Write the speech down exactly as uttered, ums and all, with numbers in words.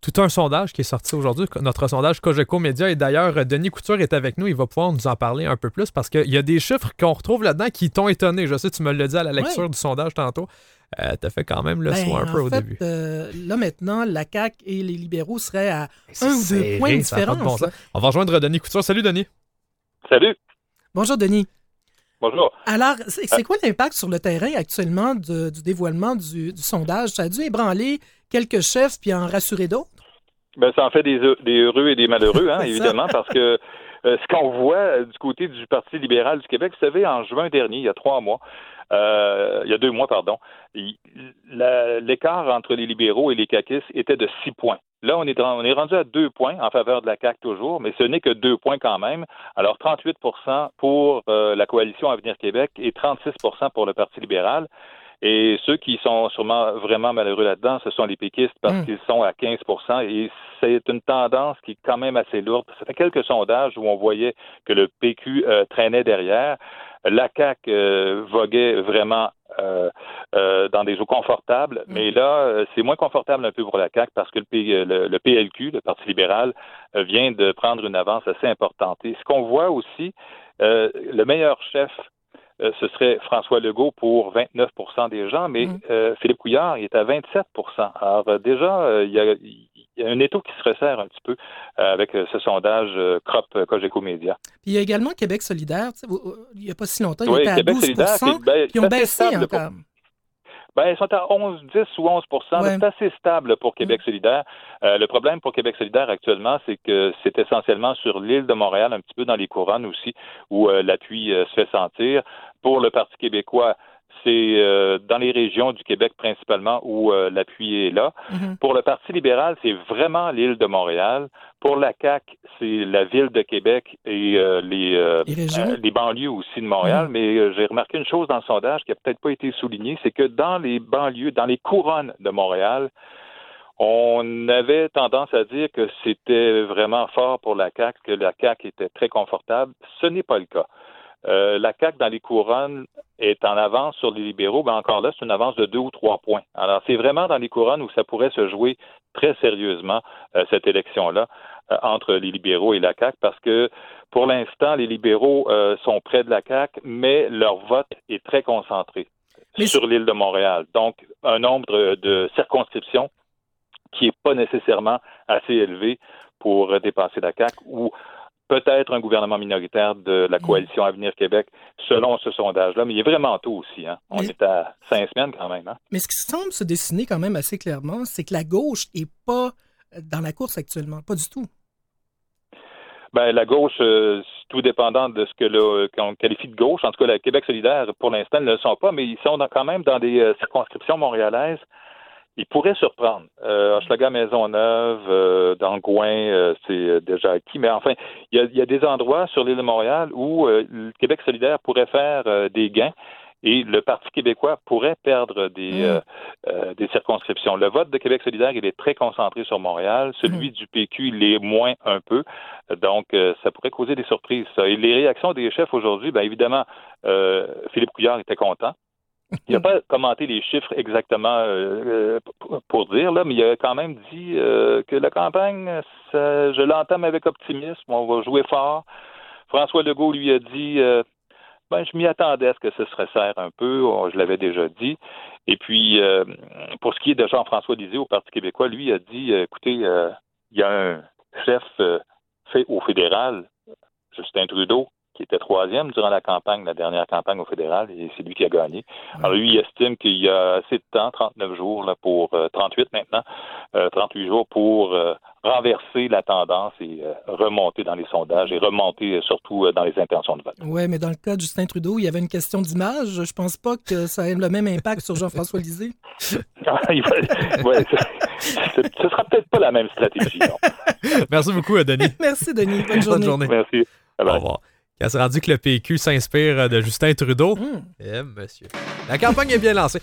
tout un sondage qui est sorti aujourd'hui, notre sondage Cogeco Média. Et d'ailleurs, Denis Couture est avec nous. Il va pouvoir nous en parler un peu plus parce qu'il y a des chiffres qu'on retrouve là-dedans qui t'ont étonné. Je sais, tu me l'as dit à la lecture ouais. du sondage tantôt. Euh, t'as fait quand même le ben, soin un peu en au fait, début. Euh, là, maintenant, la C A Q et les libéraux seraient à C'est un ou serré, deux points de ça a pas de différence. bon sens. On va rejoindre Denis Couture. Salut, Denis. Salut. Bonjour, Denis. Bonjour. Alors, c'est, c'est quoi l'impact sur le terrain actuellement de, du dévoilement du, du sondage? Ça a dû ébranler quelques chefs puis en rassurer d'autres? Ben, ça en fait des, des heureux et des malheureux, hein, évidemment, parce que euh, ce qu'on voit euh, du côté du Parti libéral du Québec, vous savez, en juin dernier, il y a trois mois, euh, il y a deux mois, pardon, il, la, l'écart entre les libéraux et les caquistes était de six points. Là, on est, on est rendu à deux points en faveur de la C A Q toujours, mais ce n'est que deux points quand même. Alors, trente-huit pour cent pour euh, la coalition Avenir Québec et trente-six pour cent pour le Parti libéral. Et ceux qui sont sûrement vraiment malheureux là-dedans, ce sont les péquistes parce mmh. qu'ils sont à quinze pour cent et c'est une tendance qui est quand même assez lourde. Ça fait quelques sondages où on voyait que le P Q euh, traînait derrière. La C A Q euh, voguait vraiment euh, euh, dans des eaux confortables, mmh. mais là, euh, c'est moins confortable un peu pour la C A Q parce que le, P, le, le P L Q, le Parti libéral, euh, vient de prendre une avance assez importante. Et ce qu'on voit aussi, euh, le meilleur chef, Euh, ce serait François Legault pour vingt-neuf pour cent des gens, mais mmh. euh, Philippe Couillard, il est à vingt-sept pour cent. Alors euh, déjà, euh, il, y a, il y a un étau qui se resserre un petit peu euh, avec euh, ce sondage euh, C R O P Cogeco Média. Puis il y a également Québec solidaire. Il n'y a pas si longtemps, oui, il était Québec à douze pour cent, solidaire, ben, puis ils ont baissé encore. Pour... Ben, ils sont à onze, dix ou onze pour cent. Ouais. C'est assez stable pour Québec mmh. solidaire. Euh, le problème pour Québec solidaire actuellement, c'est que c'est essentiellement sur l'île de Montréal, un petit peu dans les couronnes aussi, où euh, l'appui euh, se fait sentir. Pour le Parti québécois, c'est euh, dans les régions du Québec principalement où euh, l'appui est là. Mm-hmm. Pour le Parti libéral, c'est vraiment l'île de Montréal. Pour la C A Q, c'est la ville de Québec et euh, les, euh, les, euh, les banlieues aussi de Montréal. Mm-hmm. Mais euh, j'ai remarqué une chose dans le sondage qui n'a peut-être pas été soulignée, c'est que dans les banlieues, dans les couronnes de Montréal, on avait tendance à dire que c'était vraiment fort pour la C A Q, que la C A Q était très confortable. Ce n'est pas le cas. Euh, la C A Q dans les couronnes est en avance sur les libéraux, mais encore là, c'est une avance de deux ou trois points. Alors, c'est vraiment dans les couronnes où ça pourrait se jouer très sérieusement, euh, cette élection-là, euh, entre les libéraux et la C A Q, parce que pour l'instant, les libéraux euh, sont près de la C A Q, mais leur vote est très concentré mais sur l'île de Montréal. Donc, un nombre de circonscriptions qui n'est pas nécessairement assez élevé pour dépasser la C A Q, ou peut-être un gouvernement minoritaire de la coalition Avenir Québec, selon ce sondage-là. Mais il est vraiment tôt aussi. Hein? On mais, est à cinq semaines quand même. Hein? Mais ce qui semble se dessiner quand même assez clairement, c'est que la gauche n'est pas dans la course actuellement. Pas du tout. Ben, la gauche, euh, tout dépendant de ce que le, qu'on qualifie de gauche. En tout cas, la Québec solidaire, pour l'instant, ne le sont pas, mais ils sont dans, quand même dans des euh, circonscriptions montréalaises. Ils pourraient surprendre. Euh, Hochelaga, Maisonneuve, euh, dans le Gouin, euh, c'est déjà acquis. Mais enfin, il y a, y a des endroits sur l'île de Montréal où euh, le Québec solidaire pourrait faire euh, des gains et le Parti québécois pourrait perdre des, mmh. euh, euh, des circonscriptions. Le vote de Québec solidaire, il est très concentré sur Montréal. Celui mmh. du P Q, il est moins un peu. Donc, euh, ça pourrait causer des surprises, ça. Et les réactions des chefs aujourd'hui, bien évidemment, euh, Philippe Couillard était content. Il n'a pas commenté les chiffres exactement euh, pour dire, là, mais il a quand même dit euh, que la campagne, ça, je l'entame avec optimisme, on va jouer fort. François Legault lui a dit, euh, ben, je m'y attendais à ce que ce se resserre un peu, je l'avais déjà dit. Et puis, euh, pour ce qui est de Jean-François Lisée au Parti québécois, lui a dit, euh, écoutez, euh, il y a un chef euh, fait au fédéral, Justin Trudeau, qui était troisième durant la campagne, la dernière campagne au fédéral, et c'est lui qui a gagné. Alors lui, il estime qu'il y a assez de temps, trente-neuf jours, là, pour euh, trente-huit maintenant, euh, trente-huit jours pour euh, renverser la tendance et euh, remonter dans les sondages et remonter euh, surtout euh, dans les intentions de vote. Oui, mais dans le cas de Justin Trudeau, il y avait une question d'image. Je pense pas que ça ait le même impact sur Jean-François Lisée. ouais, ce ne sera peut-être pas la même stratégie. Merci beaucoup, Denis. Merci, Denis. Bonne journée. Bonne journée. Merci. Au revoir. Quand c'est rendu que le P Q s'inspire de Justin Trudeau, mmh. eh, monsieur. La campagne est bien lancée.